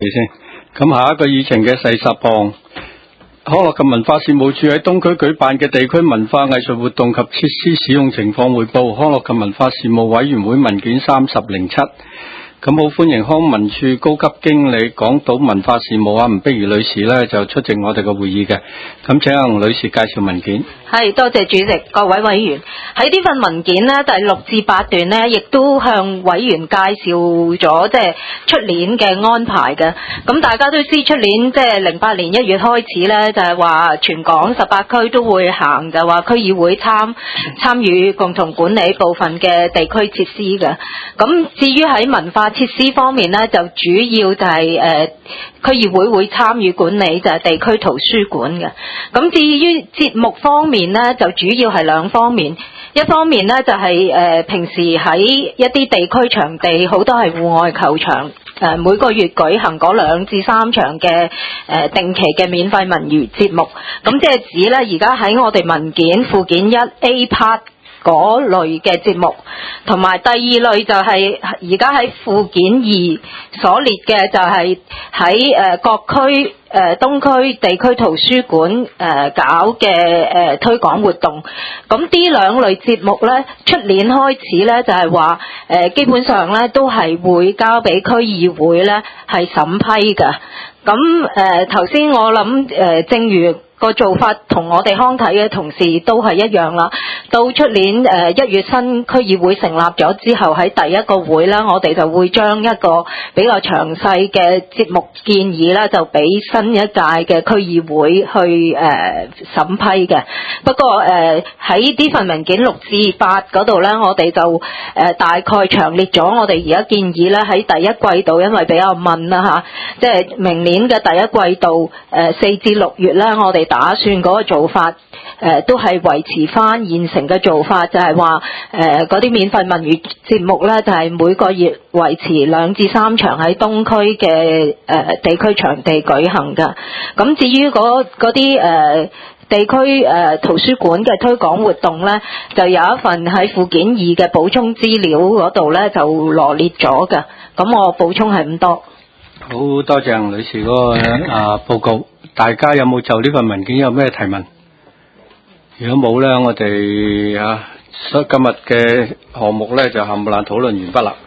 先。咁下一個議程嘅第10項，康樂及文化事務處喺東區舉辦嘅地區文化藝術活動及設施使用情況匯報，康樂及文化事務委員會文件3007。咁好歡迎康文署高級經理港島文化事務吳碧如女士呢就出席我哋嘅會議嘅。咁請吳女士介紹文件。 係，多謝主席，各位委員。喺呢份文件呢，第6至8段呢，亦都向委員介紹咗即係出年嘅安排嘅。咁大家都知出年即係08年1月開始呢，就係話全港18區都會行，就話區議會參與共同管理部分嘅地區設施嘅。咁至於喺文化設施方面呢，就主要就係區議會參與管理就係地區圖書館嘅。咁至於節目方面呢，就主要係兩方面。一方面呢，就係平時喺一啲地區場地，好多係戶外球場，每個月舉行嗰2至3場嘅定期嘅免費文娛節目。咁即係指呢，而家喺我哋文件附件1A part嗰類嘅節目，同埋第二類就係而家喺附件2所列嘅，就係喺各區東區地區圖書館搞嘅推廣活動。咁呢兩類節目呢，出年開始呢，就係話基本上呢都係會交俾區議會呢係審批㗎。咁頭先我諗正如個做法同我哋康體嘅同事都係一樣啦。到出年1月新區議會成立咗之後，喺第一個會啦，我哋就會將一個比較詳細嘅節目建議啦，就俾新一屆嘅區議會去審批嘅。不過喺呢份文件6至8嗰度咧，我哋就大概詳列咗我哋而家建議咧，喺第一季度，因為比較問啦嚇，即係明年嘅第一季度4至6月咧，我哋打算嗰個做法都係維持翻現成嘅做法，就係話嗰啲免費文娛節目咧，就係每個月維持2至3場喺東區嘅地區場地舉行㗎。咁至於嗰啲地區圖書館嘅推廣活動咧，就有一份喺附件2嘅補充資料嗰度咧就羅列咗㗎。咁我補充係咁多。 好多謝吳女士嗰個報告。大家有冇就呢份文件有咩提問？如果冇咧，我哋今日嘅項目咧就冚唪唥討論完畢啦。